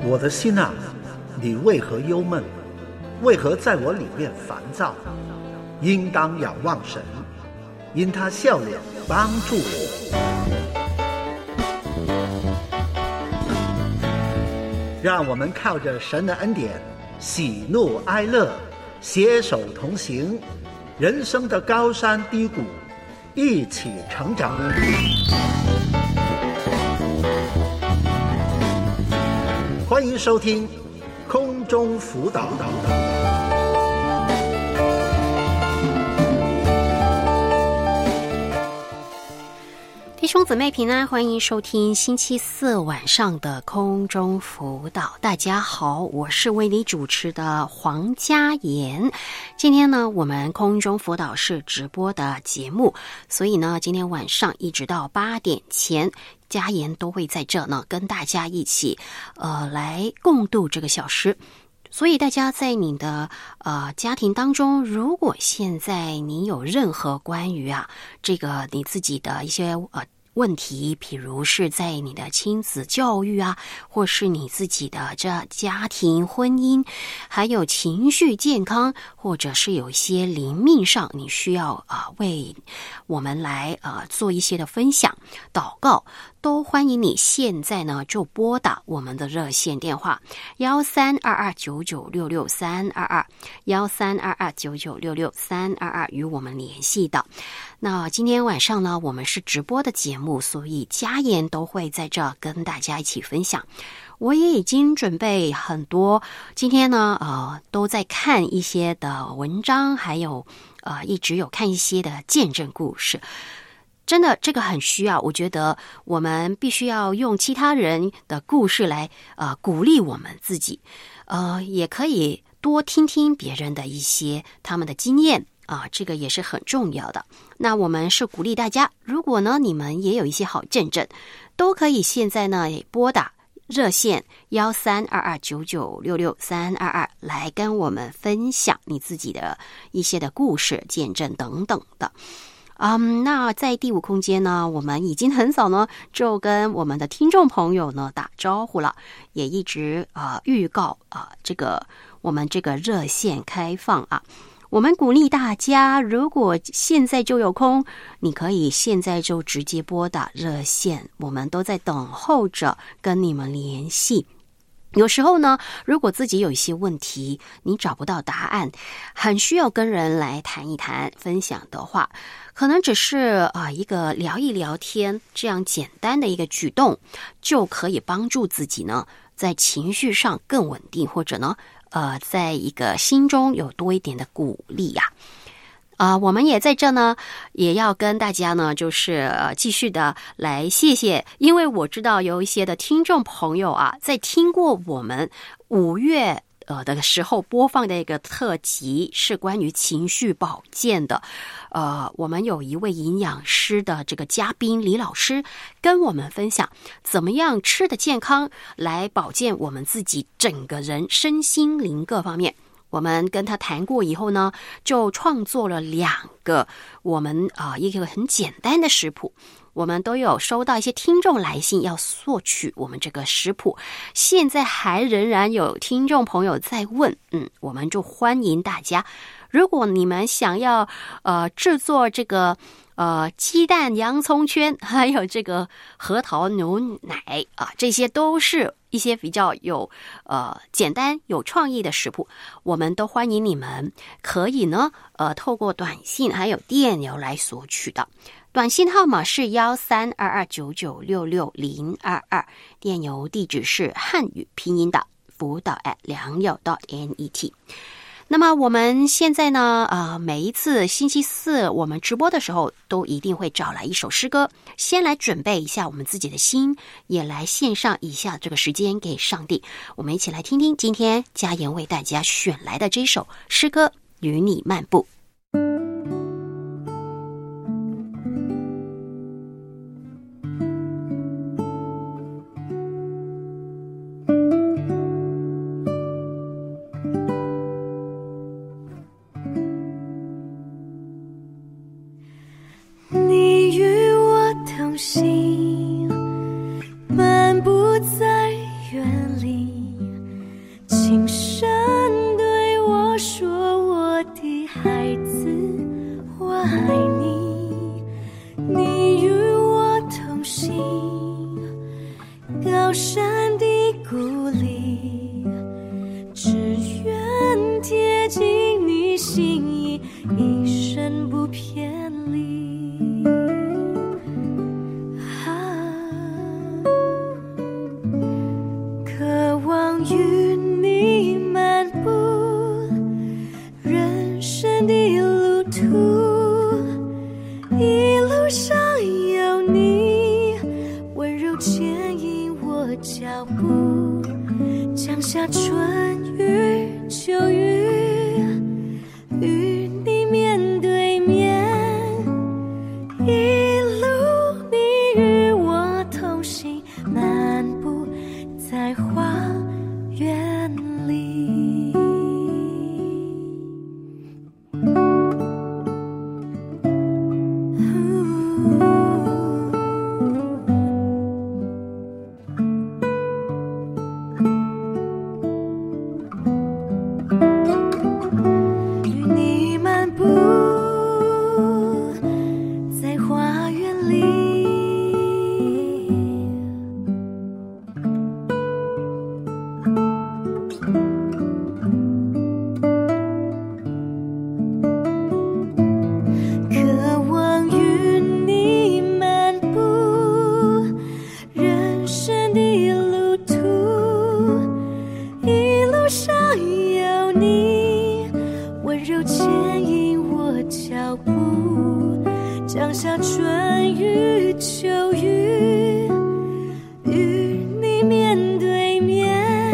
我的心啊，你为何忧闷？为何在我里面烦躁？应当仰望神，因他笑脸帮助我。让我们靠着神的恩典，喜怒哀乐，携手同行，人生的高山低谷，一起成长。欢迎收听空中辅导。 弟兄姊妹平安，欢迎收听星期四晚上的空中辅导。大家好，我是为你主持的黄嘉妍。今天呢，我们空中辅导是直播的节目，所以呢，今天晚上一直到8点前，嘉妍都会在这呢跟大家一起来共度这个小时。所以大家在你的家庭当中，如果现在你有任何关于这个你自己的一些问题，比如是在你的亲子教育或是你自己的这家庭婚姻，还有情绪健康，或者是有一些灵命上你需要为我们来做一些的分享祷告，都欢迎你现在呢就拨打我们的热线电话1322996322132299663222与我们联系的。那今天晚上呢，我们是直播的节目，所以嘉妍都会在这跟大家一起分享。我也已经准备很多，今天呢都在看一些的文章，还有一直有看一些的见证故事。真的这个很需要，我觉得我们必须要用其他人的故事来鼓励我们自己，也可以多听听别人的一些他们的经验这个也是很重要的。那我们是鼓励大家，如果呢你们也有一些好见证，都可以现在呢拨打热线132299663322来跟我们分享你自己的一些的故事、见证等等的。那在第五空间呢，我们已经很早呢就跟我们的听众朋友呢打招呼了，也一直预告这个我们这个热线开放我们鼓励大家，如果现在就有空，你可以现在就直接拨打热线，我们都在等候着跟你们联系。有时候呢，如果自己有一些问题，你找不到答案，很需要跟人来谈一谈、分享的话，可能只是一个聊一聊天，这样简单的一个举动，就可以帮助自己呢，在情绪上更稳定，或者呢，在一个心中有多一点的鼓励我们也在这呢，也要跟大家呢，就是继续的来谢谢，因为我知道有一些的听众朋友在听过我们5月的时候播放的一个特辑，是关于情绪保健的。我们有一位营养师的这个嘉宾李老师跟我们分享怎么样吃的健康来保健我们自己整个人身心灵各方面。我们跟他谈过以后呢，就创作了2个我们一个很简单的食谱。我们都有收到一些听众来信要索取我们这个食谱，现在还仍然有听众朋友在问，我们就欢迎大家，如果你们想要制作这个鸡蛋洋葱圈，还有这个核桃牛奶这些都是一些比较有简单有创意的食谱，我们都欢迎你们可以呢透过短信还有电邮来索取的。短信号码是132299660022，电邮地址是汉语拼音的辅导@良友.net。那么我们现在呢每一次星期四我们直播的时候，都一定会找来一首诗歌，先来准备一下我们自己的心，也来献上一下这个时间给上帝。我们一起来听听今天嘉妍为大家选来的这首诗歌《与你漫步》。 你与我同行，漫步在园林， 脚步，降下春雨秋雨，与你面对面，一路你与我同行，漫步在花园里。与你漫步在花园里，渴望与你漫步人生的路途，一路上有你温柔牵引我脚步，降下春雨秋雨，与你面对面，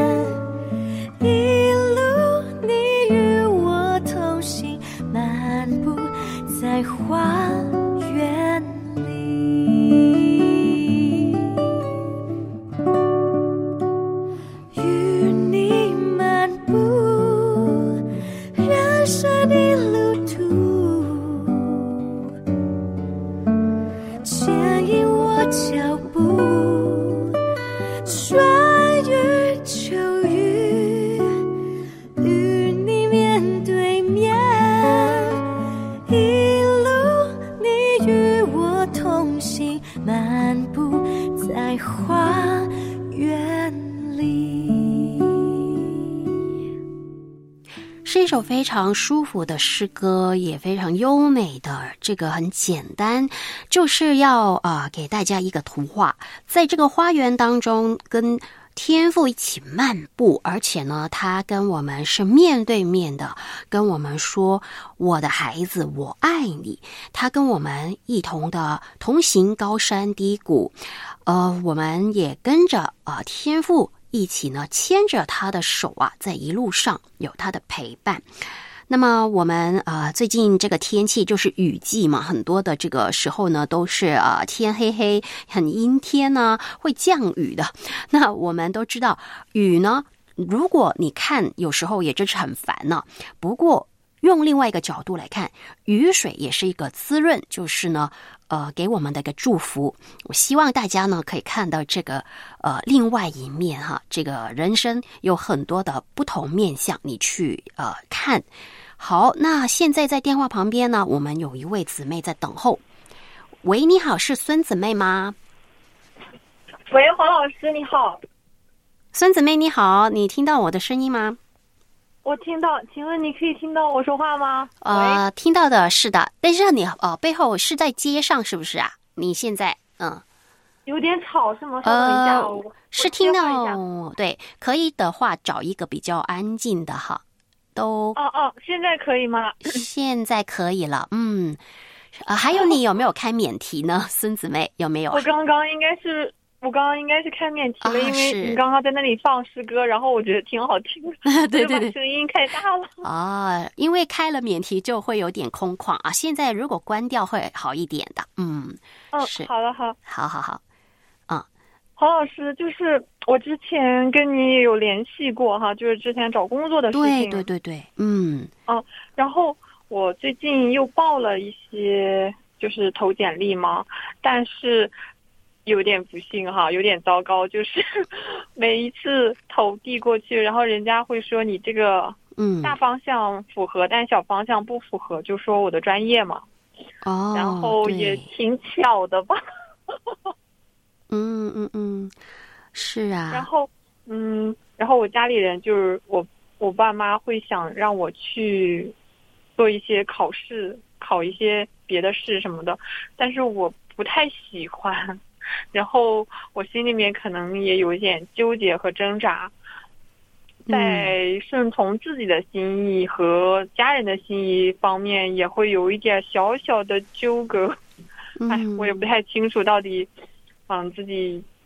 一路你与我同行，漫步在花园里。与你漫步人生的路途，牵引我脚步，春雨秋雨，与你面对面，一路你与我同行，漫步在花园里。 是一首非常舒服的诗歌，也非常优美的，这个很简单，就是要给大家一个图画，在这个花园当中跟天父一起漫步，而且呢他跟我们是面对面的，跟我们说我的孩子我爱你，他跟我们一同的同行高山低谷，我们也跟着天父一起呢牵着他的手啊，在一路上有他的陪伴。那么我们最近这个天气就是雨季嘛，很多的这个时候呢都是天黑黑很阴天呢，会降雨的。那我们都知道雨呢，如果你看有时候也真是很烦呢，不过用另外一个角度来看，雨水也是一个滋润，就是呢给我们的一个祝福。我希望大家呢可以看到这个另外一面哈，这个人生有很多的不同面向，你去看。好，那现在在电话旁边呢，我们有一位姊妹在等候。喂，你好，是孙姊妹吗？ 喂，黄老师你好。 孙姊妹你好，你听到我的声音吗？ 我听到，请问你可以听到我说话吗？ 听到的是的，但是你背后是在街上是不是啊？你现在有点吵是吗？稍等一下，我是听到，对，可以的话找一个比较安静的哈，都现在可以吗？ 现在可以了，还有你有没有开免提呢？孙姊妹有没有？ 我刚刚应该是开免提了，因为你刚刚在那里放诗歌，然后我觉得挺好听的， 对对对， 声音开大了。 因为开了免提就会有点空旷啊，现在如果关掉会好一点的。是好了，好，黄老师，就是我之前跟你也有联系过哈，就是之前找工作的事情。 对， 然后我最近又报了一些就是投简历嘛，但是有点不幸哈，有点糟糕，就是每一次投递过去，然后人家会说你这个大方向符合，但小方向不符合，就说我的专业嘛。然后也挺巧的吧。 是啊。 然后我家里人就是我爸妈会想让我去做一些考试，考一些别的试什么的，但是我不太喜欢，然后我心里面可能也有一点纠结和挣扎，在顺从自己的心意和家人的心意方面也会有一点小小的纠葛。我也不太清楚到底自己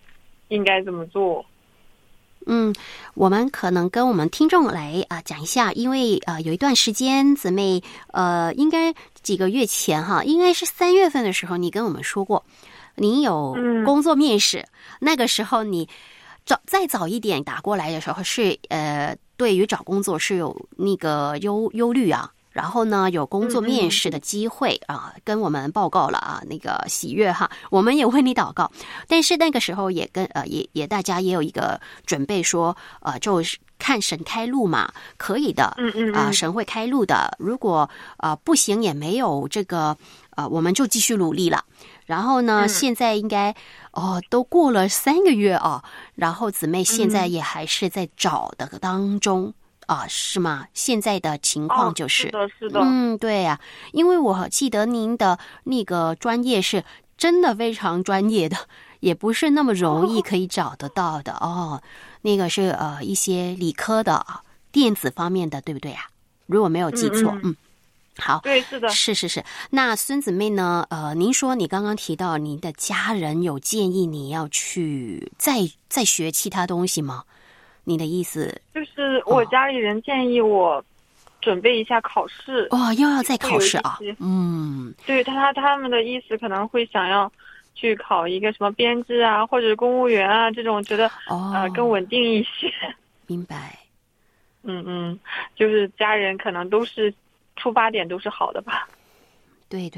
应该怎么做。 我们可能跟我们听众来讲一下，因为有一段时间姊妹应该几个月前哈，应该是3月份的时候，你跟我们说过，你有工作面试，那个时候你再早一点打过来的时候是对于找工作是有那个忧虑啊。然后呢，有工作面试的机会跟我们报告了那个喜悦哈，我们也为你祷告。但是那个时候也跟也大家也有一个准备说，就是看神开路嘛，可以的，神会开路的。如果不行也没有这个我们就继续努力了。然后呢，现在应该都过了3个月然后姊妹现在也还是在找的当中。是吗？现在的情况就是， 是的， 对呀，因为我记得您的那个专业是真的非常专业的，也不是那么容易可以找得到的那个是一些理科的电子方面的，对不对啊？如果没有记错，好， 对，是的， 是。那孙姊妹呢？您说你刚刚提到您的家人有建议你要去再学其他东西吗？你的意思就是我家里人建议我准备一下考试又要再考试对，他们的意思可能会想要去考一个什么编制或者公务员这种，觉得更稳定一些。 明白。 就是家人可能都是出发点都是好的吧。 对。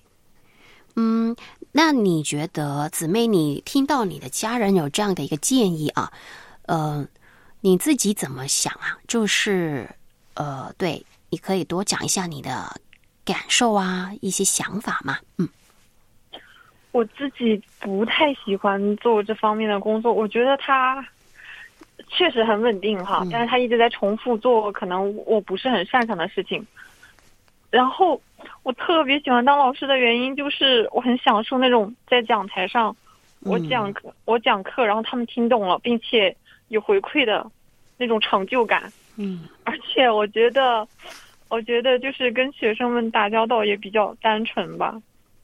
那你觉得姊妹，你听到你的家人有这样的一个建议你自己怎么想就是对，你可以多讲一下你的感受一些想法嘛。 我自己不太喜欢做这方面的工作，我觉得它确实很稳定但是他一直在重复做可能我不是很擅长的事情。然后我特别喜欢当老师的原因就是我很享受那种在讲台上我讲课然后他们听懂了并且有回馈的那种成就感。而且我觉得就是跟学生们打交道也比较单纯吧。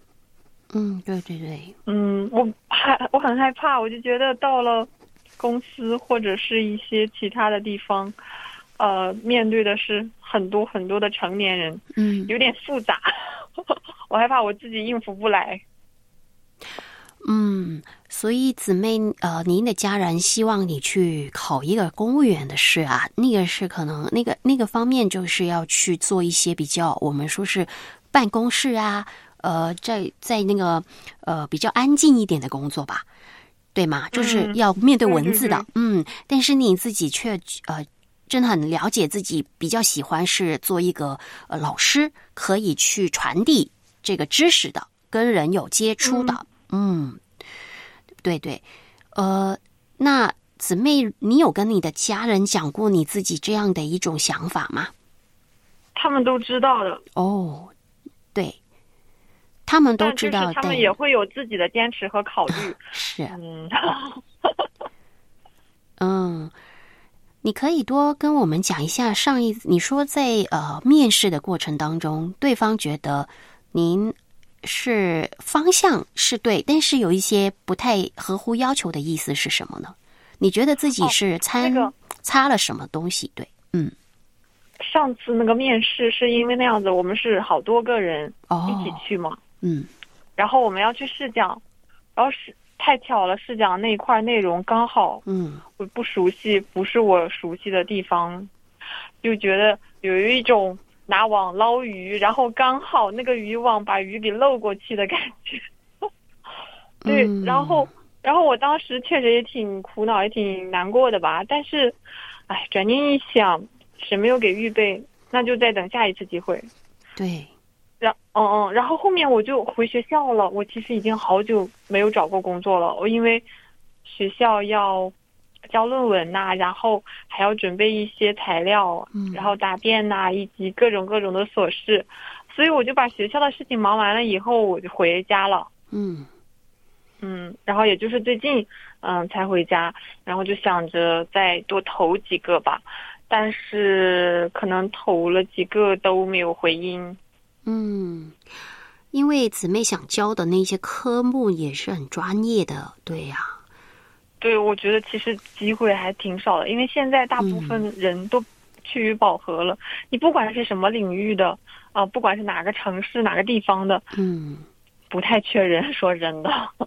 对。 我很害怕，我就觉得到了公司或者是一些其他的地方面对的是很多很多的成年人，有点复杂我害怕我自己应付不来。 所以姊妹您的家人希望你去考一个公务员的试那个是可能那个方面就是要去做一些比较我们说是办公室在那个比较安静一点的工作吧，对吗？就是要面对文字的。但是你自己却真的很了解自己比较喜欢是做一个老师，可以去传递这个知识的，跟人有接触的。对。那姊妹，你有跟你的家人讲过你自己这样的一种想法吗？ 他们都知道的。 对，他们都知道， 但是他们也会有自己的坚持和考虑。 是。你可以多跟我们讲一下上一次你说在面试的过程当中，对方觉得您是方向是对，但是有一些不太合乎要求的意思是什么呢？你觉得自己是擦了什么东西？对， 上次那个面试是因为那样子，我们是好多个人一起去嘛，然后我们要去试讲，然后是太巧了，试讲那一块内容刚好，我不熟悉，不是我熟悉的地方，就觉得有一种拿网捞鱼，然后刚好那个渔网把鱼给漏过去的感觉。对，然后我当时确实也挺苦恼，也挺难过的吧。但是，转念一想，神没有给预备，那就再等下一次机会。 对。 然后后面我就回学校了。我其实已经好久没有找过工作了。我因为学校要交论文然后还要准备一些材料，然后答辩以及各种各种的琐事，所以我就把学校的事情忙完了以后，我就回家了。然后也就是最近才回家，然后就想着再多投几个吧，但是可能投了几个都没有回音。 因为姊妹想教的那些科目也是很专业的，对呀。 对，我觉得其实机会还挺少的，因为现在大部分人都趋于饱和了。你不管是什么领域的，不管是哪个城市、哪个地方的，不太缺人。说真的，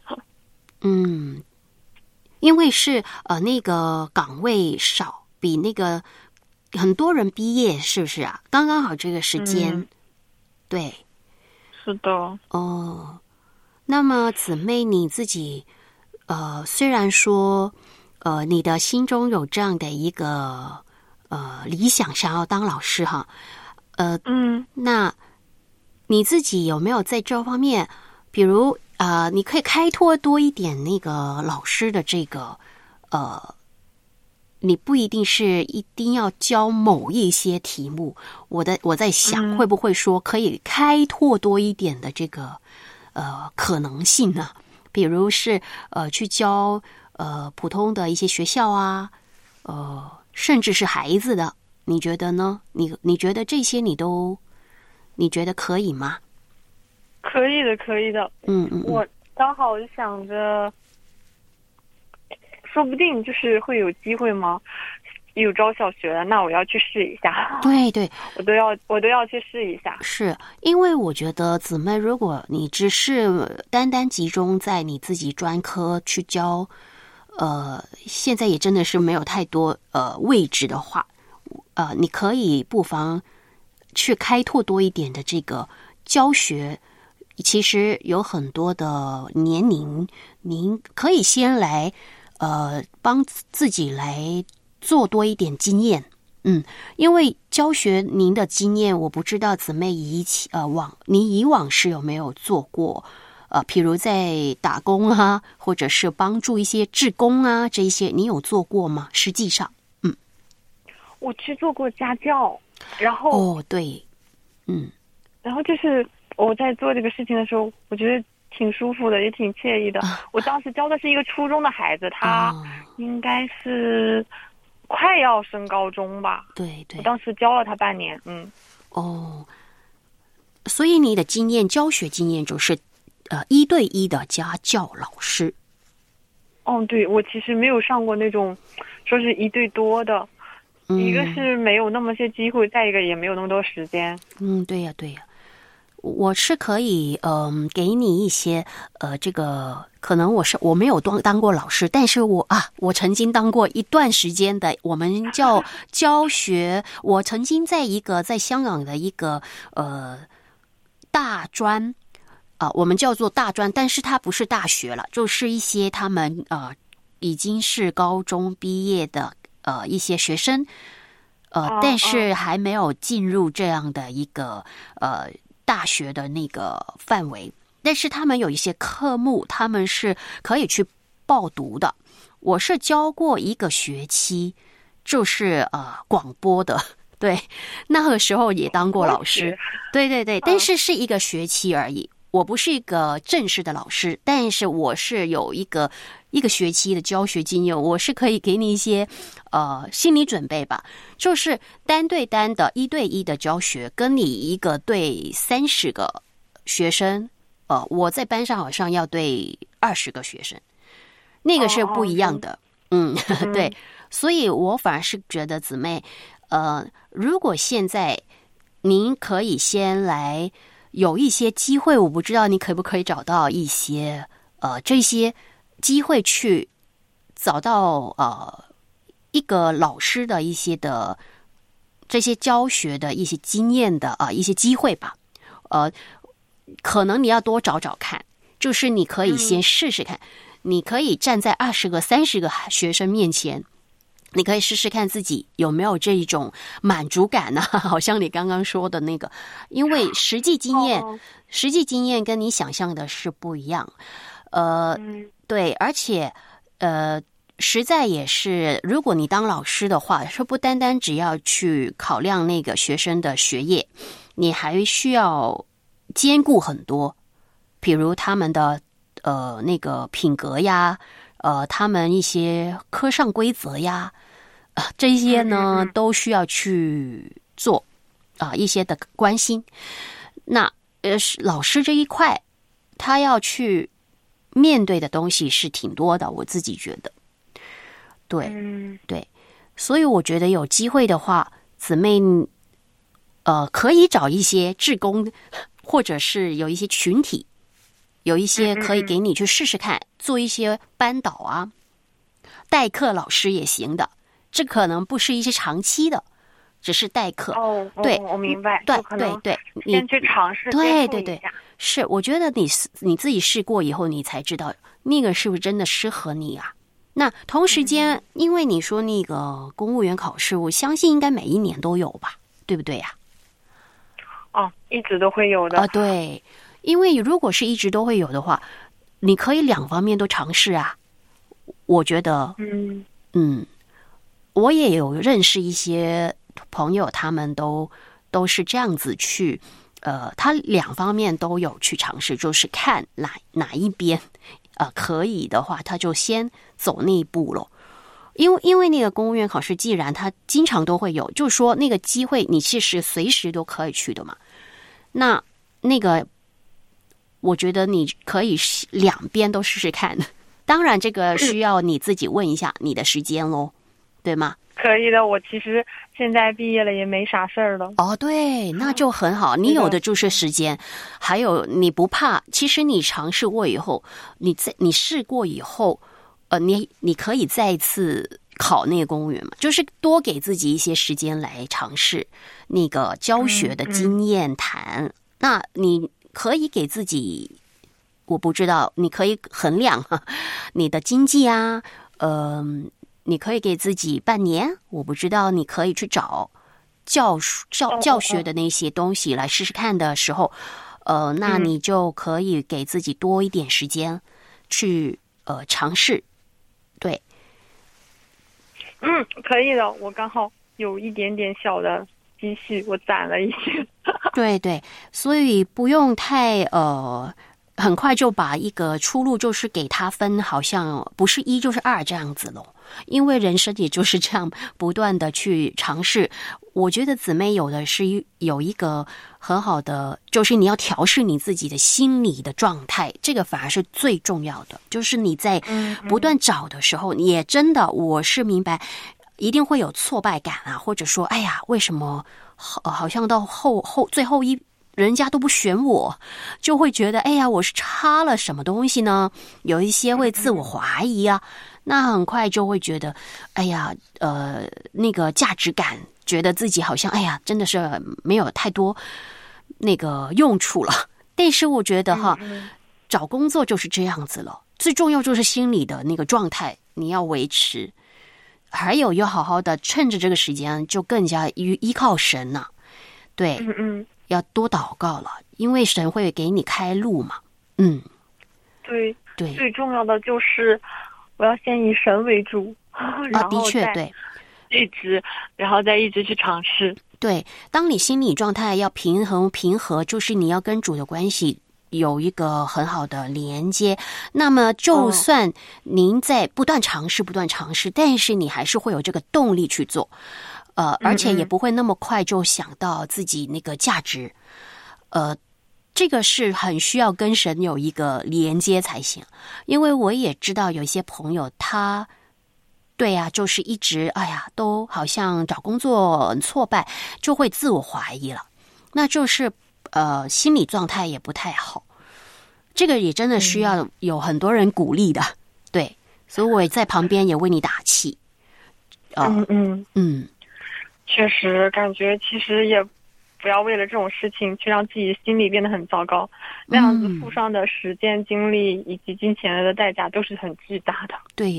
因为是那个岗位少，比那个很多人毕业，是不是啊？刚刚好这个时间，对， 是的。 哦，那么姊妹你自己。虽然说，你的心中有这样的一个理想，想要当老师哈，那你自己有没有在这方面，比如你可以开拓多一点那个老师的这个你不一定是一定要教某一些题目，我在想，会不会说可以开拓多一点的这个可能性呢？比如是去教普通的一些学校啊，甚至是孩子的，你觉得呢？你觉得这些你觉得可以吗？ 可以的，可以的。我刚好想着，说不定就是会有机会吗？有招小学的，那我要去试一下。 对对， 我都要去试一下。 是因为我觉得姊妹，如果你只是单单集中在你自己专科去教，现在也真的是没有太多位置的话，你可以不妨去开拓多一点的这个教学。其实有很多的年龄，您可以先来帮自己来做多一点经验，因为教学您的经验，我不知道姊妹您以往是有没有做过，譬如在打工啊，或者是帮助一些志工啊，这一些你有做过吗？实际上， 我去做过家教，然后对， 然后就是我在做这个事情的时候，我觉得挺舒服的，也挺惬意的。我当时教的是一个初中的孩子，他应该是快要升高中吧。对，我当时教了他半年。 所以你的教学经验就是1对1的家教老师。 对，我其实没有上过那种说是1对多的，一个是没有那么些机会，再一个也没有那么多时间。 对呀。我是可以给你一些这个可能我没有当过老师，但是我曾经当过一段时间的我们叫教学。我曾经在香港的一个大专我们叫做大专，但是它不是大学了，就是一些他们已经是高中毕业的一些学生但是还没有进入这样的一个大学的那个范围，但是他们有一些科目他们是可以去报读的。我是教过一个学期，就是广播的，对，那个时候也当过老师，对，但是是一个学期而已。我不是一个正式的老师，但是我是有一个学期的教学经验，我是可以给你一些心理准备吧。就是单对单的1对1的教学，跟你一个对30个学生，我在班上好像要对20个学生，那个是不一样的。对，所以我反而是觉得姊妹，如果现在您可以先来。有一些机会，我不知道你可不可以找到一些这些机会去找到一个老师的一些的这些教学的一些经验的一些机会吧。可能你要多找找看，就是你可以先试试看，你可以站在20个、30个学生面前。你可以试试看自己有没有这一种满足感呢？好像你刚刚说的那个，因为实际经验跟你想象的是不一样。对，而且实在也是，如果你当老师的话，说不单单只要去考量那个学生的学业，你还需要兼顾很多，比如他们的那个品格呀，他们一些科上规则呀。这些呢都需要去做一些的关心。那老师这一块他要去面对的东西是挺多的，我自己觉得对， 嗯对，所以我觉得有机会的话，姊妹可以找一些志工，或者是有一些群体，有一些可以给你去试试看，做一些班导啊，代课老师也行的。这可能不是一些长期的，只是代课。 哦， 对， 我明白。 对就可能对，你先去尝试， 对对对接触一下， 是，我觉得你自己试过以后，你才知道那个是不是真的适合你啊。那同时间，因为你说那个公务员考试，我相信应该每一年都有吧，对不对呀？ 哦，一直都会有的。 啊，对，因为如果是一直都会有的话，你可以两方面都尝试啊。我觉得，我也有认识一些朋友，他们都是这样子去，他两方面都有去尝试，就是看哪一边，可以的话，他就先走那一步咯。因为那个公务员考试，既然它经常都会有，就是说那个机会你其实随时都可以去的嘛。那个，我觉得你可以两边都试试看。当然，这个需要你自己问一下你的时间咯，对吗？ 可以的，我其实现在毕业了也没啥事儿了。 哦，对，那就很好。你有的就是时间，还有你不怕。其实你尝试过以后，你试过以后，你可以再一次考那个公务员嘛，就是多给自己一些时间来尝试那个教学的经验谈。那你可以给自己，我不知道，你可以衡量你的经济啊，你可以给自己半年，我不知道，你可以去找教学的那些东西来试试看的时候，那你就可以给自己多一点时间去尝试。对， 可以的，我刚好有一点点小的积蓄，我攒了一些。 对对，所以不用太很快就把一个出路就是给他分，好像不是1就是2这样子咯。因为人生也就是这样不断的去尝试。我觉得姊妹有的是有一个很好的，就是你要调试你自己的心理的状态，这个反而是最重要的。就是你在不断找的时候，你也真的，我是明白一定会有挫败感啊，或者说哎呀为什么好像到最后人家都不选我，就会觉得哎呀我是差了什么东西呢？有一些会自我怀疑啊，那很快就会觉得哎呀那个价值感，觉得自己好像哎呀真的是没有太多那个用处了。但是我觉得找工作就是这样子了，最重要就是心理的那个状态你要维持，还有要好好的趁着这个时间就更加依靠神了。对，要多祷告了，因为神会给你开路嘛。 对， 对， 最重要的就是我要先以神为主，然后的确对， 然后再一直去尝试。 对，当你心理状态要平和，就是你要跟主的关系有一个很好的连接，那么就算您在不断尝试，但是你还是会有这个动力去做，而且也不会那么快就想到自己那个价值，这个是很需要跟神有一个连接才行。因为我也知道有一些朋友他对呀，就是一直哎呀都好像找工作很挫败，就会自我怀疑了，那就是心理状态也不太好。这个也真的需要有很多人鼓励的，对，所以我也在旁边也为你打气。 确实感觉其实也不要为了这种事情去让自己心里变得很糟糕，那样子付上的时间精力以及金钱的代价都是很巨大的。 对，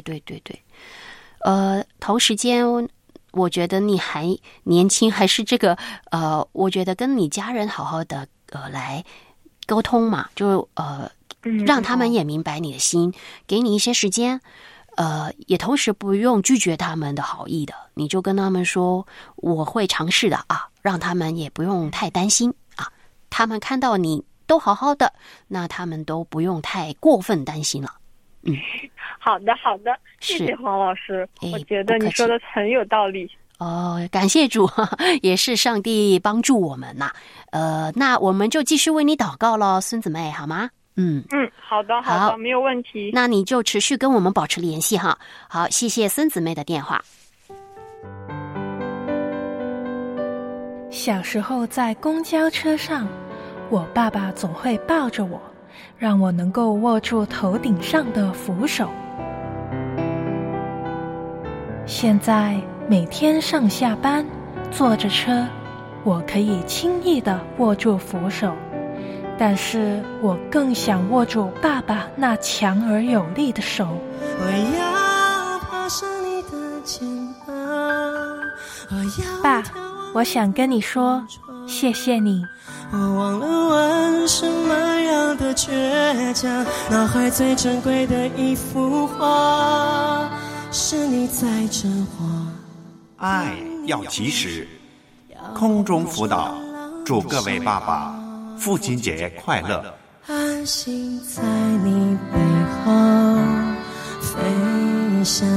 同时间我觉得你还年轻，还是这个我觉得跟你家人好好的来沟通嘛，就让他们也明白你的心，给你一些时间，也同时不用拒绝他们的好意的，你就跟他们说我会尝试的啊，让他们也不用太担心啊，他们看到你都好好的，那他们都不用太过分担心了。 好的，谢谢黄老师，我觉得你说的很有道理。 感谢主，也是上帝帮助我们呐。那我们就继续为你祷告咯，孙姊妹，好吗？ 好的， 好的，没有问题。 那你就持续跟我们保持联系哈。好，谢谢孙姊妹的电话。 小时候在公交车上，我爸爸总会抱着我，让我能够握住头顶上的扶手。现在每天上下班坐着车，我可以轻易地握住扶手，但是我更想握住爸爸那强而有力的手。 我要爬上你的肩膀， 爸，我想跟你说，谢谢你。 我忘了问什么样的倔强，脑海最珍贵的一幅画，是你载着我。 爱要及时，空中辅导，祝各位爸爸父亲节快乐。 安心在你背后飞翔。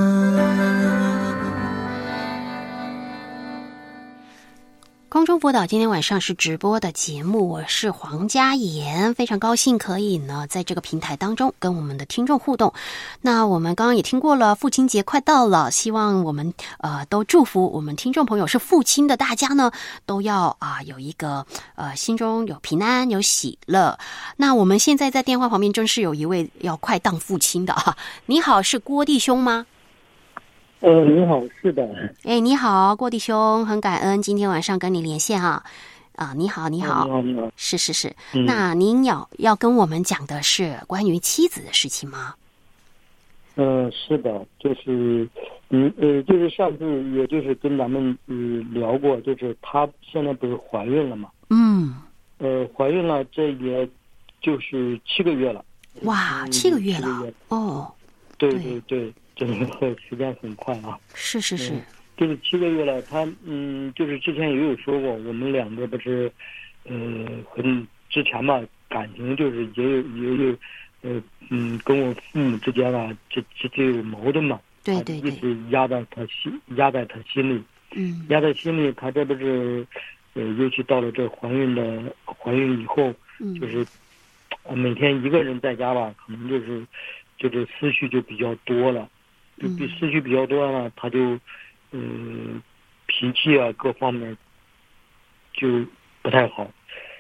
空中辅导今天晚上是直播的节目，我是黄嘉妍，非常高兴可以呢在这个平台当中跟我们的听众互动。那我们刚刚也听过了，父亲节快到了，希望我们都祝福我们听众朋友是父亲的大家呢都要有一个心中有平安有喜乐。那我们现在在电话旁边真是有一位要快当父亲的你好，是郭弟兄吗？ 你好，是的。 你好，郭弟兄，很感恩今天晚上跟你连线你好，你好， 你好。 是。那您要跟我们讲的是关于妻子的事情吗？ 是的，就是就是上次也就是跟咱们聊过，就是她现在不是怀孕了嘛？怀孕了，这也就是7个月了。 哇，7个月了哦。 对，这个时间很快啊。 是。 就是7个月了，他就是之前也有说过，我们两个不是很之前吧，感情就是也有跟我父母之间啊，这有矛盾嘛。 对， 一直压在他心里。压在心里，他这不是尤其到了这怀孕以后，就是每天一个人在家吧，可能就是思绪就比较多了，思绪比较多了，他就脾气啊各方面就不太好。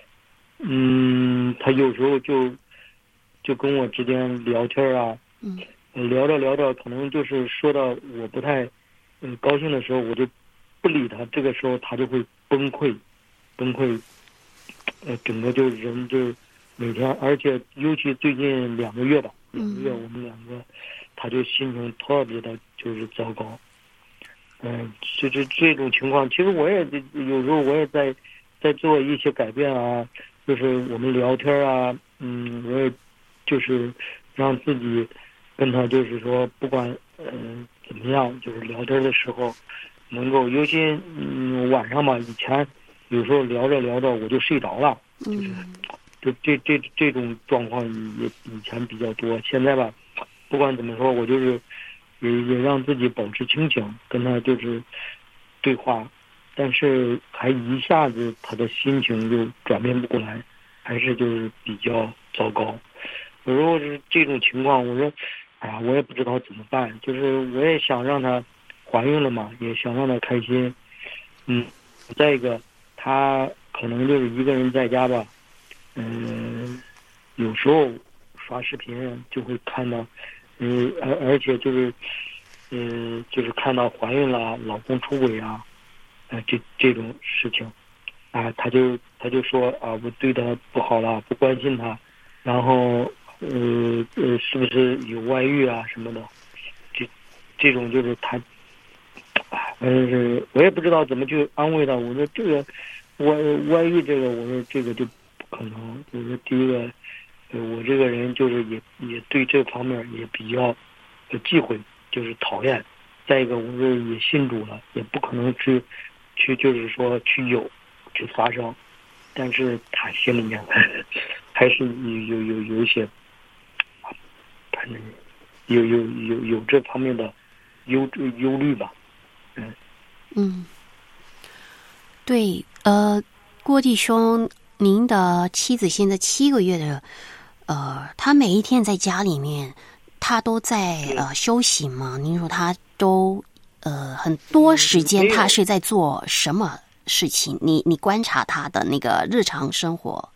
他有时候就跟我之间聊天啊，聊着可能就是说到我不太高兴的时候，我就不理他，这个时候他就会崩溃，整个就人就每天，而且尤其最近2个月吧，2个月我们两个，他就心情特别的就是糟糕。这种情况，其实我也有时候我也在做一些改变啊，就是我们聊天啊，我也就是让自己跟他就是说不管怎么样，就是聊天的时候能够，尤其晚上嘛，以前有时候聊着我就睡着了，就是这种状况也以前比较多。现在吧，不管怎么说，我就是也让自己保持清醒，跟他就是对话，但是还一下子他的心情就转变不过来，还是就是比较糟糕。有时候是这种情况，我说我也不知道怎么办，就是我也想让她怀孕了嘛，也想让她开心。再一个，她可能就是一个人在家吧，有时候刷视频就会看到，而且就是就是看到怀孕了，老公出轨啊，这种事情，她就说我对她不好了，不关心她，然后是不是有外遇啊什么的，这种就是她，我也不知道怎么去安慰她。我说这个外遇这个，我说这个就不可能。我说第一个，我这个人就是也对这方面也比较忌讳，就是讨厌。再一个，我说也信主了，也不可能去就是说去发生，但是他心里面还是有一些，反正有这方面的忧虑吧。 对，郭弟兄，您的妻子现在7个月的他每一天在家里面，他都在修行吗？您说他都很多时间，他是在做什么事情？你观察他的那个日常生活。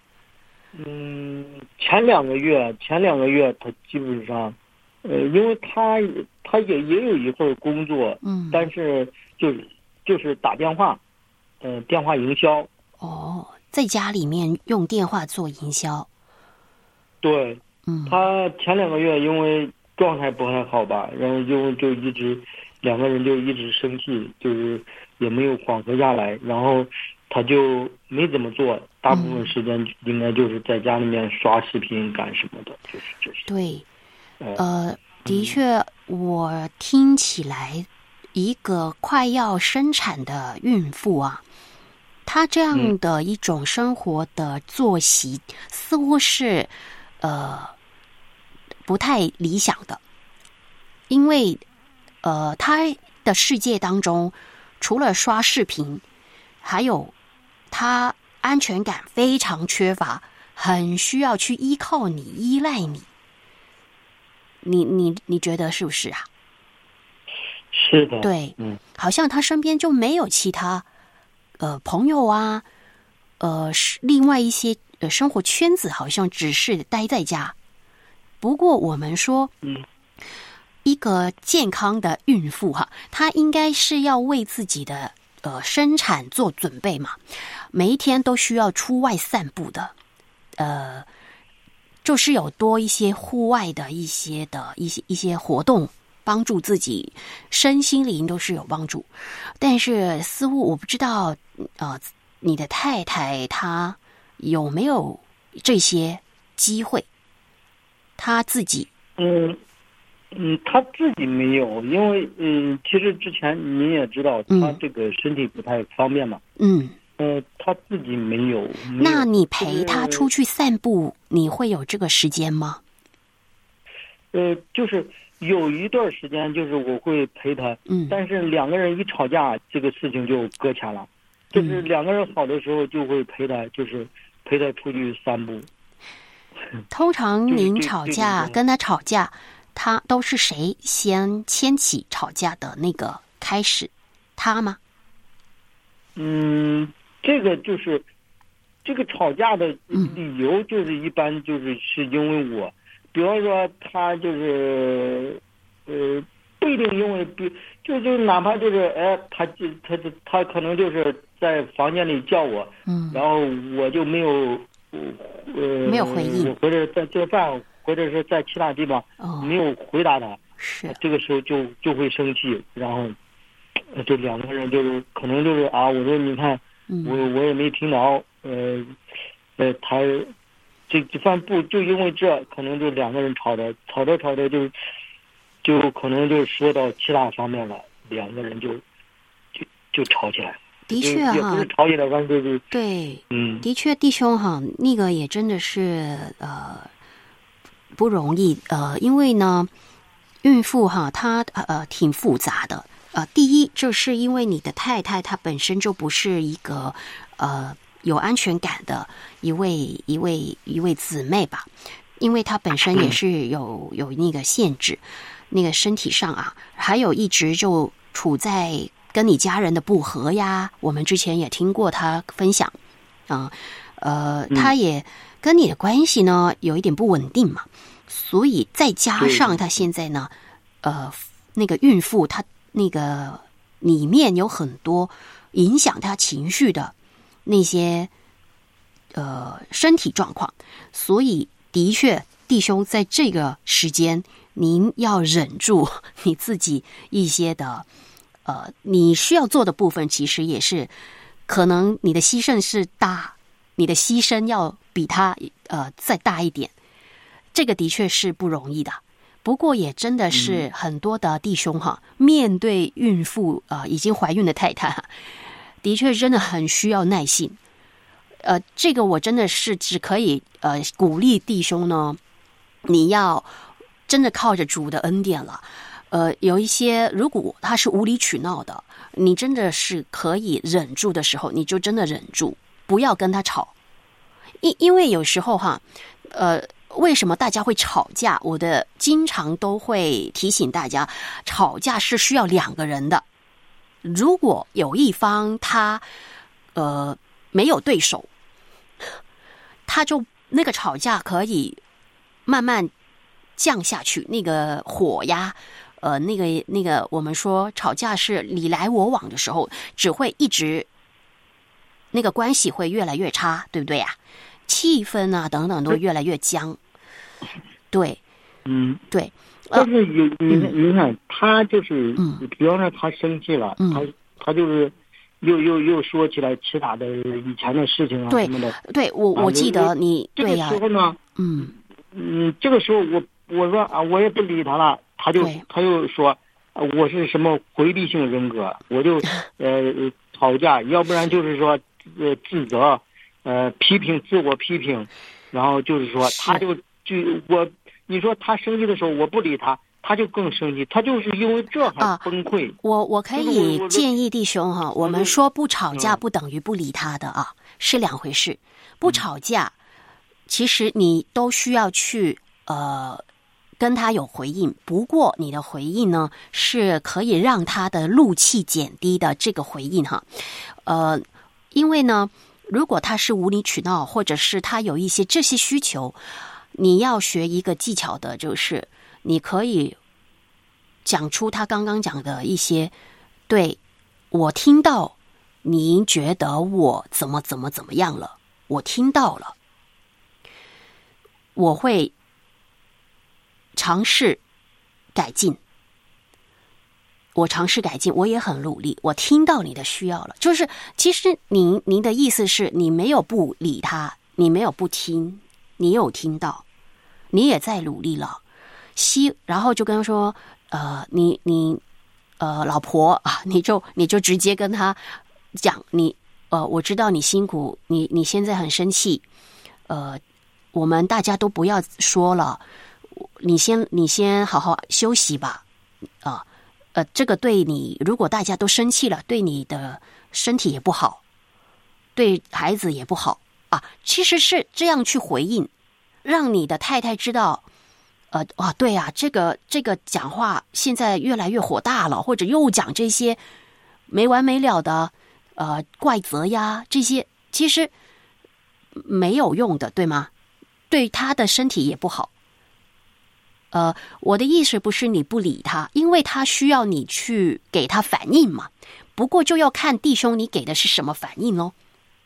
前两个月他基本上，因为他也有一份工作，但是就是打电话，电话营销。 哦，在家里面用电话做营销。 对，他前2个月因为状态不太好吧，然后就一直2个人就一直生气，就是也没有缓和下来，然后他就没怎么做，大部分时间应该就是在家里面刷视频干什么的，就是这些。 对，的确，我听起来一个快要生产的孕妇啊，她这样的一种生活的作息，似乎是不太理想的，因为她的世界当中，除了刷视频，还有她安全感非常缺乏，很需要去依靠你、依赖你。你觉得是不是啊？ 是的， 对，好像他身边就没有其他朋友啊，另外一些生活圈子，好像只是待在家。不过我们说，一个健康的孕妇哈，她应该是要为自己的生产做准备嘛，每一天都需要出外散步的，就是有多一些户外的一些活动，帮助自己身心灵都是有帮助。但是似乎我不知道你的太太她有没有这些机会，她自己她自己没有，因为其实之前您也知道她这个身体不太方便嘛，他自己没有。 那你陪他出去散步，你会有这个时间吗？ 就是有一段时间，就是我会陪他，但是2个人一吵架，这个事情就搁浅了。就是2个人好的时候，就会陪他，就是陪他出去散步。 通常您吵架跟他吵架，他都是谁先牵起吵架的那个开始？他吗？ 这个就是这个吵架的理由，就是一般是因为我，比方说他就是不一定因为就哪怕就是他可能就是在房间里叫我，然后我就没有回应， 或者在做饭，或者是在其他地方没有回答他，这个时候就会生气，然后这2个人就是可能就是我说你看。我也没听着，他这饭不就因为这，可能就2个人吵着就可能就说到其他方面了，2个人就吵起来。 的确哈， 也不是吵起来，反正就是对，的确，弟兄哈，那个也真的是不容易，因为呢，孕妇哈，她挺复杂的。第一，就是因为你的太太她本身就不是一个有安全感的一位姊妹吧，因为她本身也是有那个限制，那个身体上啊，还有一直就处在跟你家人的不和呀。我们之前也听过她分享她也跟你的关系呢有一点不稳定嘛，所以再加上她现在呢，那个孕妇她。那个里面有很多影响他情绪的那些身体状况，所以的确，弟兄在这个时间，您要忍住你自己一些的你需要做的部分，其实也是可能你的牺牲是大，你的牺牲要比他再大一点，这个的确是不容易的。不过也真的是很多的弟兄哈，面对孕妇已经怀孕的太太，的确真的很需要耐心。这个我真的是只可以鼓励弟兄呢，你要真的靠着主的恩典了。有一些如果他是无理取闹的，你真的是可以忍住的时候，你就真的忍住，不要跟他吵。因为有时候哈， 为什么大家会吵架？我经常都会提醒大家，吵架是需要2个人的。如果有一方他没有对手，他就那个吵架可以慢慢降下去，那个火呀，那个我们说吵架是你来我往的时候，只会一直那个关系会越来越差，对不对呀？气氛啊等等都越来越僵。对，对。 但是你看，他就是，比方说他生气了，他就是又说起来其他的以前的事情啊什么的。对， 我记得你这个时候呢，这个时候我说啊，我也不理他了，他又说，我是什么回避性人格，我就吵架，要不然就是说自责，自我批评，然后就是说他你说他生气的时候我不理他，他就更生气，他就是因为这还崩溃。 我可以建议弟兄哈，我们说不吵架不等于不理他的啊，是2回事。不吵架，其实你都需要去跟他有回应，不过你的回应呢是可以让他的怒气减低的这个回应哈。因为呢，如果他是无理取闹，或者是他有一些这些需求，你要学一个技巧的，就是你可以讲出他刚刚讲的一些，对，我听到您觉得我怎么样了，我听到了，我会尝试改进，我也很努力，我听到你的需要了。就是其实您的意思是你没有不理他，你没有不听，你有听到，你也在努力了。然后就跟他说，你老婆啊，你就直接跟他讲，我知道你辛苦，你现在很生气，我们大家都不要说了，你先好好休息吧，这个对你，如果大家都生气了，对你的身体也不好，对孩子也不好啊。其实是这样去回应，让你的太太知道，对啊，这个讲话现在越来越火大了，或者又讲这些没完没了的怪责呀，这些其实没有用的，对吗？对他的身体也不好。我的意思不是你不理他，因为他需要你去给他反应嘛。不过就要看弟兄你给的是什么反应咯。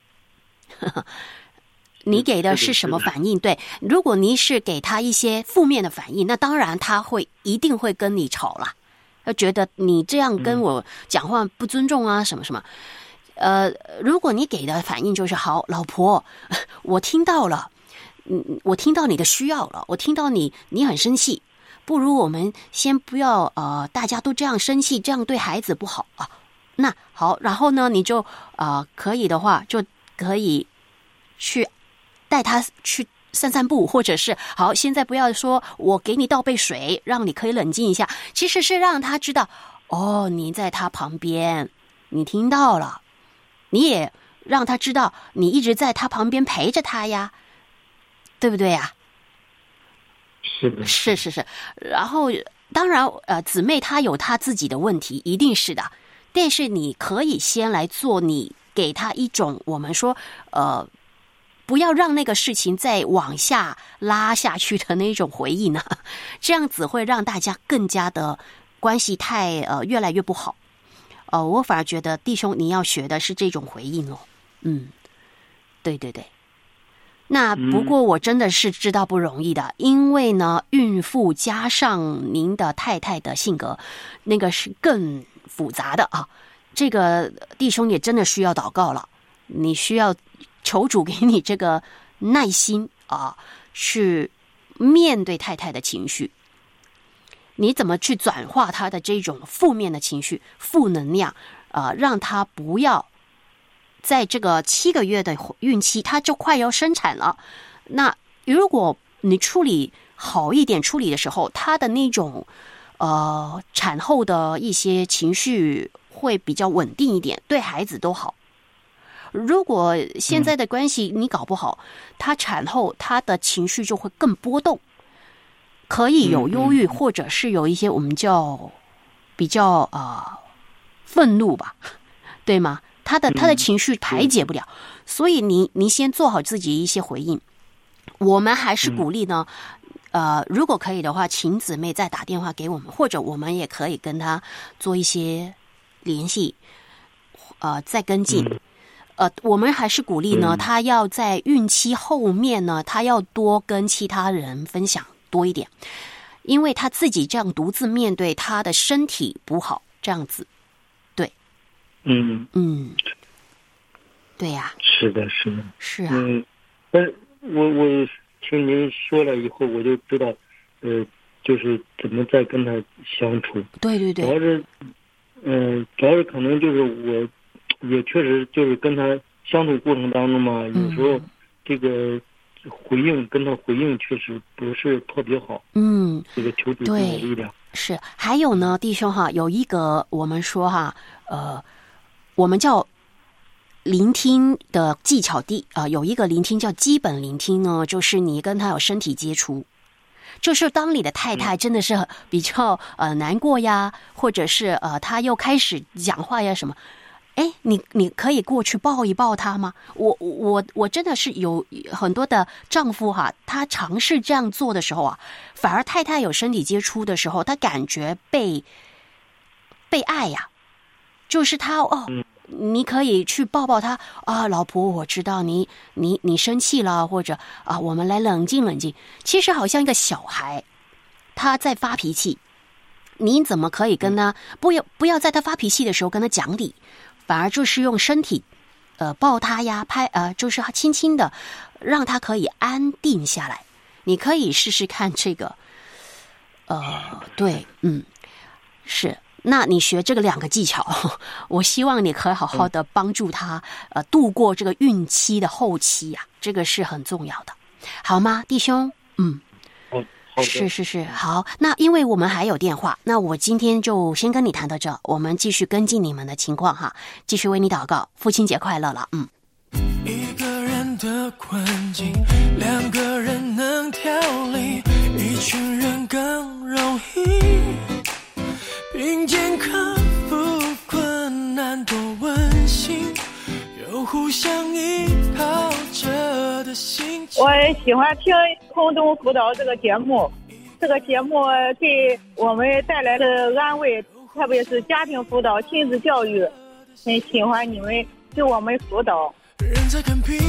你给的是什么反应？对，如果你是给他一些负面的反应，那当然他一定会跟你吵啦，觉得你这样跟我讲话不尊重啊，什么什么。如果你给的反应就是好，老婆，我听到了。我听到你的需要了，我听到你很生气，不如我们先不要大家都这样生气，这样对孩子不好啊。那好，然后呢，你就可以的话，就可以去带他去散散步，或者是好，现在不要说我给你倒杯水，让你可以冷静一下，其实是让他知道，你在他旁边，你听到了，你也让他知道你一直在他旁边陪着他呀。对不对呀？ 是的， 是。然后当然，姊妹她有她自己的问题，一定是的。但是你可以先来做，你给她一种我们说，不要让那个事情再往下拉下去的那种回应呢，这样子会让大家更加的关系越来越不好。我反而觉得弟兄你要学的是这种回应哦。对。那不过我真的是知道不容易的，因为呢，孕妇加上您的太太的性格，那个是更复杂的啊。这个弟兄也真的需要祷告了，你需要求主给你这个耐心啊，去面对太太的情绪。你怎么去转化他的这种负面的情绪、负能量让他不要。在这个7个月的孕期，它就快要生产了。那如果你处理好一点，处理的时候，它的那种产后的一些情绪会比较稳定一点，对孩子都好。 如果现在的关系你搞不好，他产后他的情绪就会更波动，可以有忧郁，或者是有一些我们叫比较愤怒吧，对吗？他的情绪排解不了，所以你先做好自己一些回应。我们还是鼓励呢，如果可以的话，请姊妹再打电话给我们，或者我们也可以跟他做一些联系，再跟进。我们还是鼓励呢，他要在孕期后面呢，他要多跟其他人分享多一点，因为他自己这样独自面对，他的身体不好，这样子，对，对呀， 是的， 是啊， 但是我听您说了以后，我就知道，就是怎么再跟他相处。 对， 主要是可能就是我也确实就是跟他相处过程当中嘛，有时候这个跟他回应确实不是特别好。这个求主给我力量。 是，还有呢，弟兄哈，有一个我们说哈，我们叫聆听的技巧有一个聆听叫基本聆听呢，就是你跟他有身体接触，就是当你的太太真的是比较难过呀，或者是他又开始讲话呀什么，哎，你可以过去抱一抱他吗？我真的是有很多的丈夫哈，他尝试这样做的时候啊，反而太太有身体接触的时候，他感觉被爱呀，就是他你可以去抱抱他啊，老婆，我知道你生气了，或者我们来冷静冷静。其实好像一个小孩，他在发脾气，你怎么可以跟他不要在他发脾气的时候跟他讲理，反而就是用身体抱他呀，就是轻轻的让他可以安定下来。你可以试试看这个，对，是。那你学这个2个技巧，我希望你可以好好的帮助他度过这个孕期的后期呀，这个是很重要的，好吗，弟兄？是，好。那因为我们还有电话，那我今天就先跟你谈到这，我们继续跟进你们的情况哈，继续为你祷告。父亲节快乐了， 一个人的困境，2个人能调理，一群人更容易。并肩克服困难多温馨，有互相依靠着的心情。 我喜欢听空中辅导这个节目，这个节目给我们带来的安慰，特别是家庭辅导、亲子教育，很喜欢你们给我们辅导。 人在看病，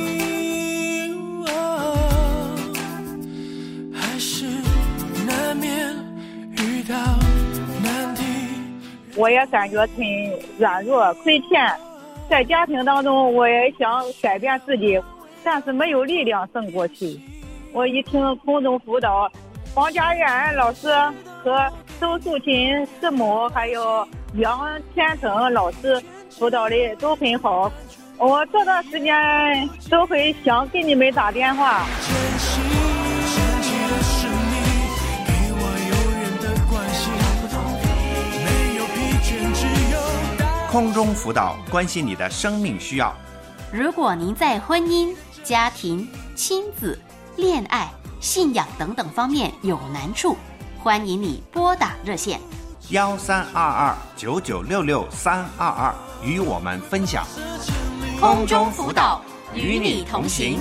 还是难免遇到难题。 我也感觉很软弱亏欠，在家庭当中我也想改变自己，但是没有力量胜过去。我一听空中辅导，黄家苑老师和周素琴师母还有杨天成老师辅导的都很好，我这段时间都会想给你们打电话。 空中辅导，关心你的生命需要。 如果您在婚姻、家庭、亲子、恋爱、信仰等等方面有难处，欢迎你拨打热线 1322-9966-322与我们分享。 空中辅导，与你同行。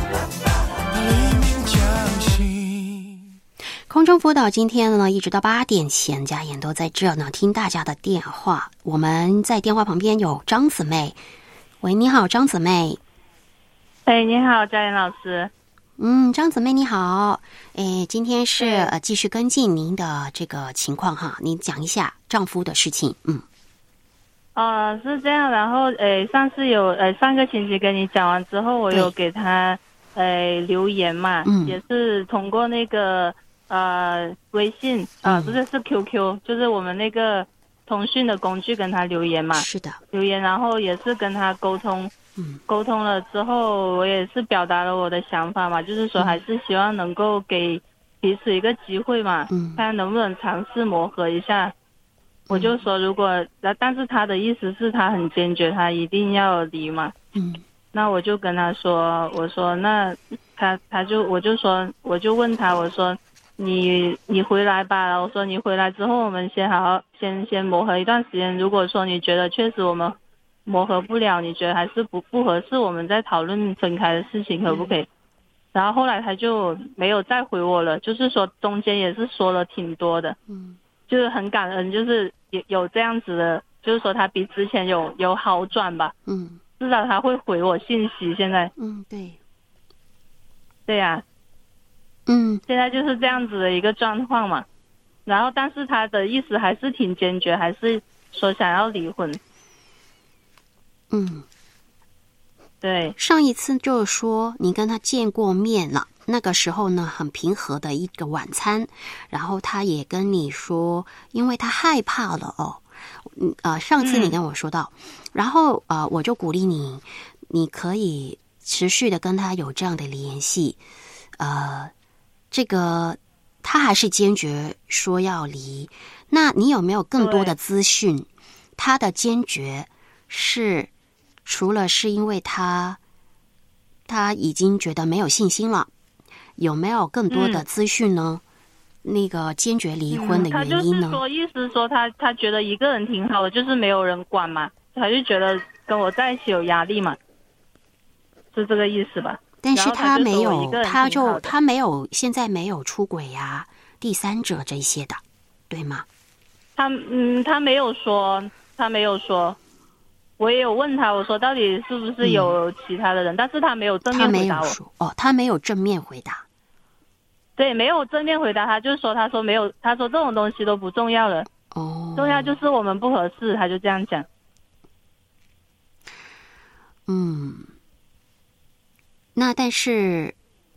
空中辅导今天呢，一直到8点前，家妍都在这呢，听大家的电话。我们在电话旁边有张姊妹，喂，你好，张姊妹。 哎，你好，家妍老师。 张姊妹你好，今天是继续跟进您的这个情况哈，您讲一下丈夫的事情。 是这样，然后上次有上个星期跟你讲完之后，我有给他留言嘛，也是通过那个微信不是 QQ， 就是我们那个通讯的工具跟他留言嘛。 是的， 留言，然后也是跟他沟通。沟通了之后，我也是表达了我的想法嘛，就是说还是希望能够给彼此一个机会嘛，看能不能尝试磨合一下。 我就说如果，但是他的意思是他很坚决，他一定要离嘛。那我就跟他说，我说那我就问他，我说你回来吧，我说你回来之后我们先好好先磨合一段时间，如果说你觉得确实我们磨合不了，你觉得还是不合适，我们再讨论分开的事情可不可以？然后后来他就没有再回我了，就是说中间也是说了挺多的，就是很感恩，就是有这样子的，就是说他比之前有好转吧，至少他会回我信息。现在，对呀，现在就是这样子的一个状况嘛。然后，但是他的意思还是挺坚决，还是说想要离婚。对， 上一次就是说你跟他见过面了，那个时候呢很平和的一个晚餐，然后他也跟你说，因为他害怕了上次你跟我说到，然后我就鼓励你可以持续的跟他有这样的联系，这个他还是坚决说要离，那你有没有更多的资讯？他的坚决是除了是因为他已经觉得没有信心了，有没有更多的资讯呢？那个坚决离婚的原因呢？ 他就是说，意思说他觉得一个人挺好的，就是没有人管嘛，他就觉得跟我在一起有压力嘛，是这个意思吧？ 但是他没有，他没有，现在没有出轨呀、第三者这些的，对吗？ 他没有说，我也有问他，我说到底是不是有其他的人，但是他没有正面回答我。 他没有正面回答。 对，没有正面回答，他就是说，他说没有，他说这种东西都不重要了。重要就是我们不合适，他就这样讲。 那但是，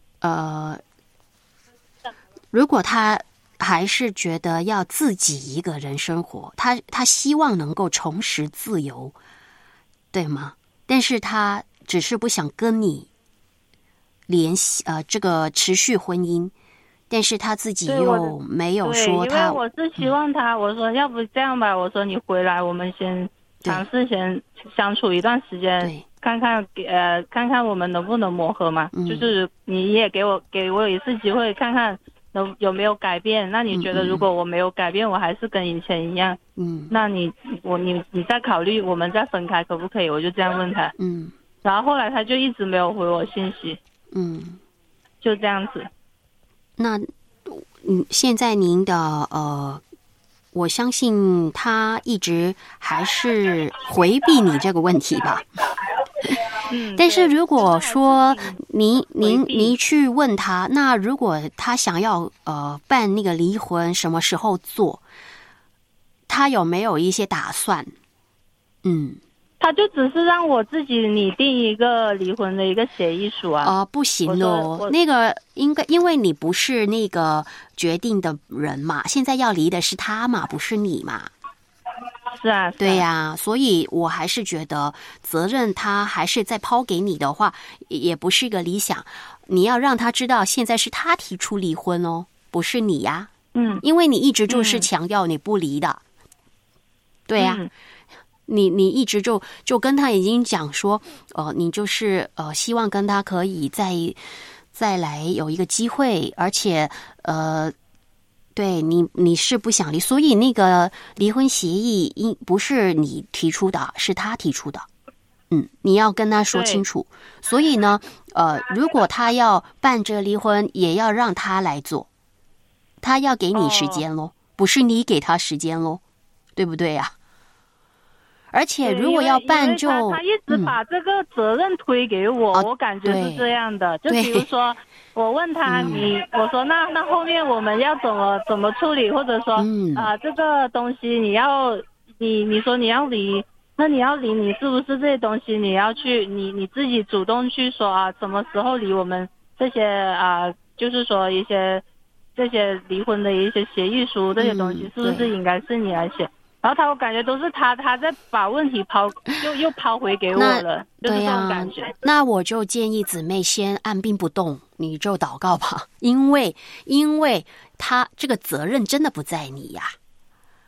如果他还是觉得要自己一个人生活，他希望能够重拾自由，对吗？但是他只是不想跟你联系，这个持续婚姻，但是他自己又没有说他。 因为我是希望他，我说要不这样吧，我说你回来，我们先尝试先相处一段时间。看看我们能不能磨合嘛，就是你也给我一次机会，看看有没有改变。那你觉得如果我没有改变，我还是跟以前一样，那你再考虑我们再分开可不可以？我就这样问他，然后后来他就一直没有回我信息，就这样子。 那现在您的我相信他一直还是回避你这个问题吧。但是如果说您去问他，那如果他想要办那个离婚，什么时候做？他有没有一些打算？ 他就只是让我自己拟定一个离婚的一个协议书啊。 不行哦，那个因为你不是那个决定的人嘛，现在要离的是他嘛，不是你嘛。 是啊， 对呀，所以我还是觉得责任他还是再抛给你的话，也不是一个理想。你要让他知道，现在是他提出离婚哦，不是你呀。因为你一直就是强调你不离的。对呀。你一直就跟他已经讲说，你就是希望跟他可以再来有一个机会，而且对你是不想离，所以那个离婚协议不是你提出的，是他提出的。你要跟他说清楚。所以呢，如果他要办这个离婚，也要让他来做，他要给你时间咯，不是你给他时间咯，对不对呀？而且如果要办就他一直把这个责任推给我，我感觉是这样的。就比如说我问他我说那后面我们要怎么处理，或者说这个东西你说你要离，那你要离，你是不是这些东西你要去你自己主动去说什么时候离，我们这些就是说一些这些离婚的一些协议书这些东西是不是应该是你来写？然后我感觉都是他在把问题又抛回给我了，就是这种感觉。 那我就建议姊妹先按兵不动，你就祷告吧，因为他这个责任真的不在你呀。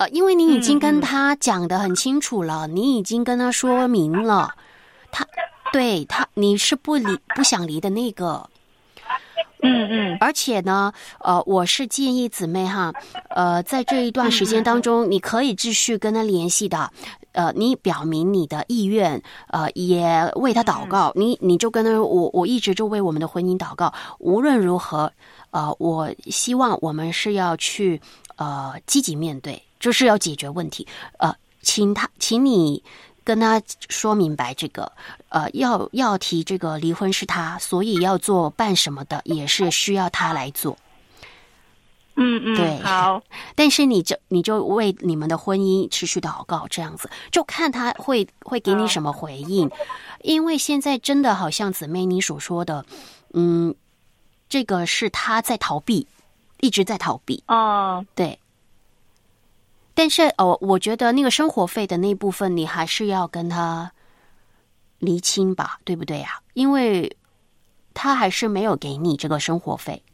因为你已经跟他讲得很清楚了，你已经跟他说明了，你是不想离的那个。而且呢，我是建议姊妹哈，在这一段时间当中，你可以继续跟他联系的，你表明你的意愿，也为他祷告，你就跟他说，我一直就为我们的婚姻祷告，无论如何，我希望我们是要去积极面对，就是要解决问题，请你跟他说明白这个，要提这个离婚是他，所以要做办什么的也是需要他来做。对， 好。 但是你就为你们的婚姻持续祷告，这样子就看他会给你什么回应。因为现在真的好像姊妹你所说的，这个是他在逃避，一直在逃避。对。但是我觉得那个生活费的那部分，你还是要跟他厘清吧，对不对呀？因为他还是没有给你这个生活费。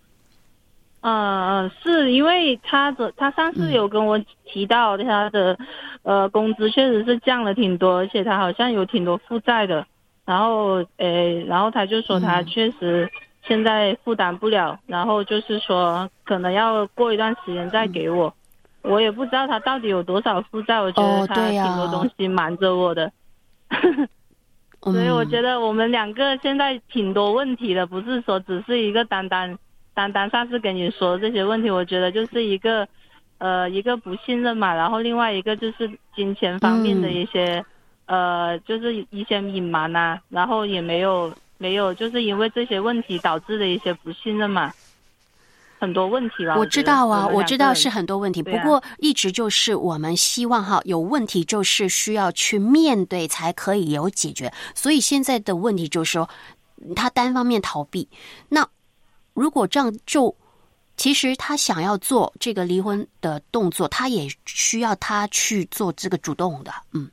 是因为他上次有跟我提到他的工资确实是降了挺多，而且他好像有挺多负债的。然后他就说他确实现在负担不了，然后就是说可能要过一段时间再给我。我也不知道他到底有多少负债，我觉得他挺多东西瞒着我的。所以我觉得我们两个现在挺多问题的，不是说只是一个单单上次跟你说这些问题，我觉得就是一个不信任嘛，然后另外一个就是金钱方面的一些就是一些隐瞒啊，然后也没有就是因为这些问题导致的一些不信任嘛。很多问题吧， 我知道啊，我知道是很多问题，不过一直就是我们希望哈，有问题就是需要去面对才可以有解决，所以现在的问题就是说他单方面逃避。那如果这样，就其实他想要做这个离婚的动作，他也需要他去做这个主动的。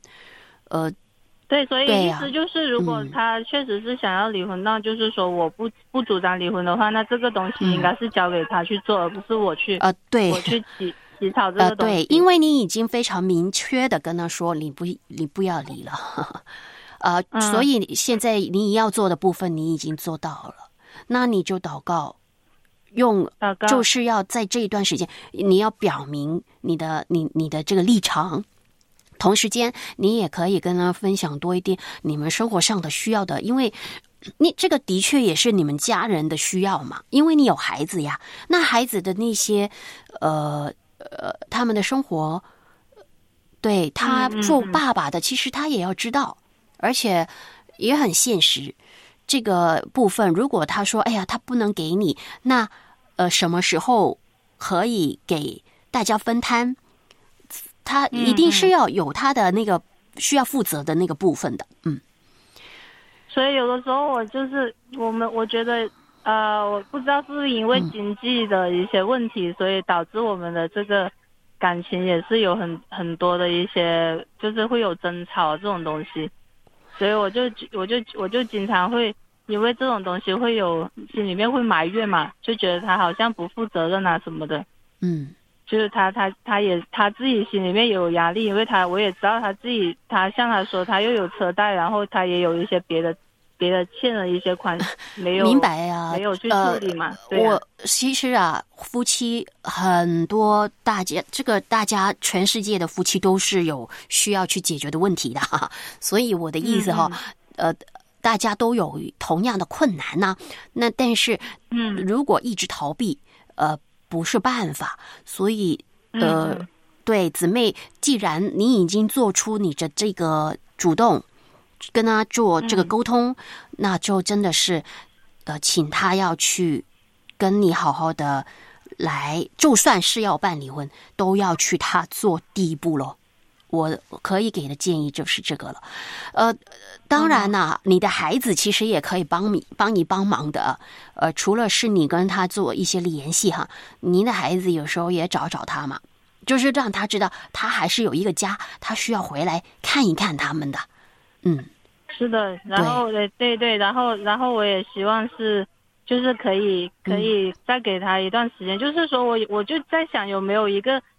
对，所以意思就是，如果他确实是想要离婚，那就是说我不主张离婚的话，那这个东西应该是交给他去做，而不是我去对， 我去起草这个东西。 对，因为你已经非常明确的跟他说你不要离了，所以现在你要做的部分你已经做到了，那你就祷告，就是要在这一段时间，你要表明你的这个立场。同时间，你也可以跟他分享多一点你们生活上的需要的，因为你这个的确也是你们家人的需要嘛，因为你有孩子呀，那孩子的那些他们的生活，对他做爸爸的，其实他也要知道，而且也很现实。这个部分，如果他说，哎呀，他不能给你，那什么时候可以给大家分摊？他一定是要有他的那个需要负责的那个部分的， 所以有的时候我就是我觉得我不知道是不是因为经济的一些问题，所以导致我们的这个感情也是有很多的一些，就是会有争吵这种东西，所以我就经常会因为这种东西会有心里面会埋怨嘛，就觉得他好像不负责任啊什么的，就是他自己心里面也有压力，因为我也知道他像他说他又有车贷，然后他也有一些别的欠的一些款没有， 明白啊， 没有去处理嘛。对啊， 我其实啊，夫妻很多大家全世界的夫妻都是有需要去解决的问题的，所以我的意思大家都有同样的困难呢。那但是如果一直逃避不是办法，所以对姊妹，既然你已经做出你的这个主动，跟他做这个沟通，那就真的是请他要去跟你好好的来，就算是要办离婚，都要去他做第一步咯。我可以给的建议就是这个了。当然啦，你的孩子其实也可以帮你帮忙的。除了是你跟他做一些联系哈，您的孩子有时候也找他嘛，就是让他知道他还是有一个家，他需要回来看一看他们的。 是的，然后对，然后我也希望是，就是可以再给他一段时间，就是说我就在想有没有一个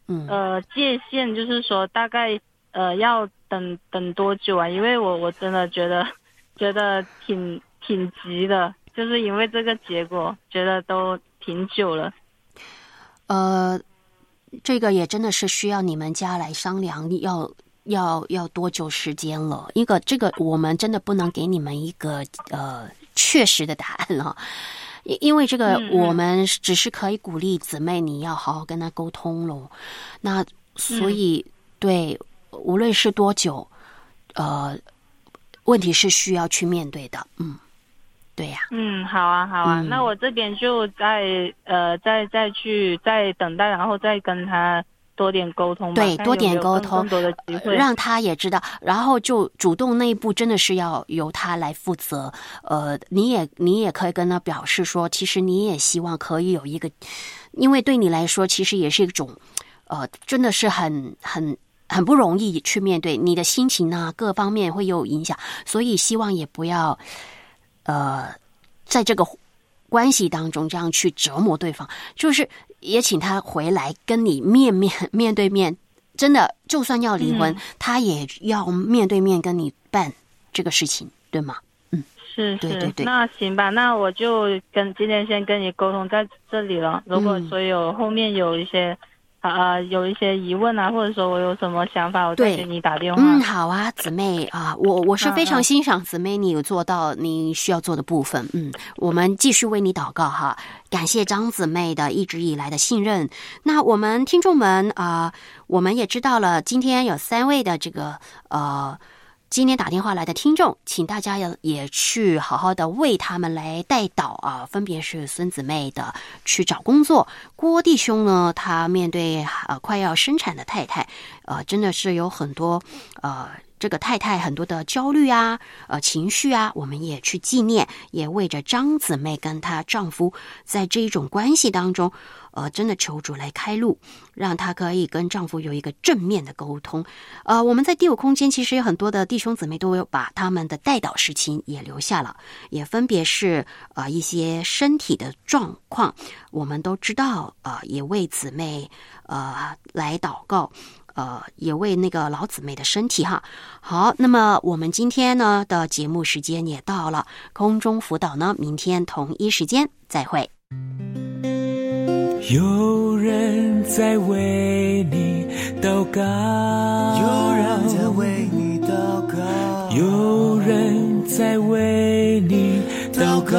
界限，就是说大概要等多久啊？因为我真的觉得挺急的，就是因为这个结果觉得都挺久了。 这个也真的是需要你们家来商量，要多久时间了？这个我们真的不能给你们一个确实的答案了，因为这个我们只是可以鼓励姊妹你要好好跟他沟通咯。那所以对，无论是多久，问题是需要去面对的。对呀。 好啊，那我这边就再等待，然后再跟他多点沟通吧。 对，多点沟通， 更多的机会， 让他也知道，然后就主动那一步真的是要由他来负责。你也可以跟他表示说，其实你也希望可以有一个，因为对你来说其实也是一种真的是很不容易去面对，你的心情啊各方面会有影响，所以希望也不要在这个关系当中这样去折磨对方，就是也请他回来跟你面对面，真的就算要离婚，他也要面对面跟你办这个事情，对吗？ 是， 对。 那行吧，那我就今天先跟你沟通在这里了。如果说后面有一些疑问啊，或者说我有什么想法，我再给你打电话。 好啊，姊妹啊，我是非常欣赏姊妹你有做到你需要做的部分。我们继续为你祷告哈，感谢张姊妹的一直以来的信任。那我们听众们我们也知道了，今天有3位的这个今天打电话来的听众，请大家也去好好的为他们来代祷分别是孙姊妹的去找工作，郭弟兄呢，他面对快要生产的太太，真的是有很多这个太太很多的焦虑啊情绪啊，我们也去纪念，也为着张姊妹跟她丈夫在这一种关系当中真的求主来开路，让她可以跟丈夫有一个正面的沟通。我们在第5空间其实有很多的弟兄姊妹都有把他们的代祷事情也留下了，也分别是一些身体的状况，我们都知道也为姊妹来祷告，也为那个老姊妹的身体哈。好，那么我们今天呢的节目时间也到了，空中辅导呢明天同一时间再会。 有人在为你祷告， 有人在为你祷告， 有人在为你祷告。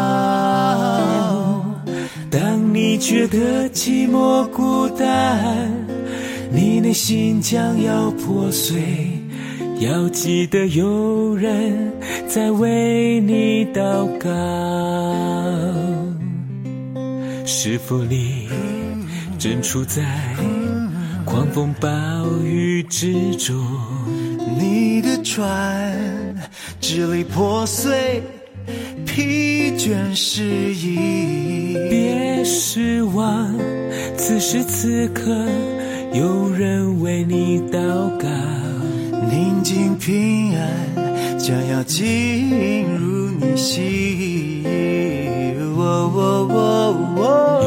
当你觉得寂寞孤单，你内心将要破碎，要记得有人在为你祷告。是否你正处在狂风暴雨之中？ 你的船支离破碎，疲倦失意。 别失望，此时此刻有人为你祷告。 宁静平安将要进入你心。